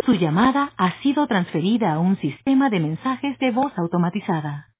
Su llamada ha sido transferida a un sistema de mensajes de voz automatizada.